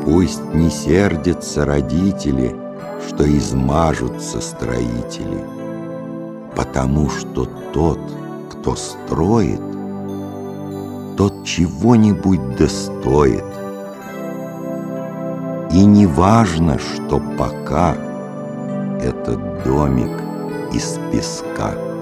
Пусть не сердятся родители, что измажутся строители, потому что тот, кто строит, тот чего-нибудь достоит. И не важно, что пока этот домик из песка.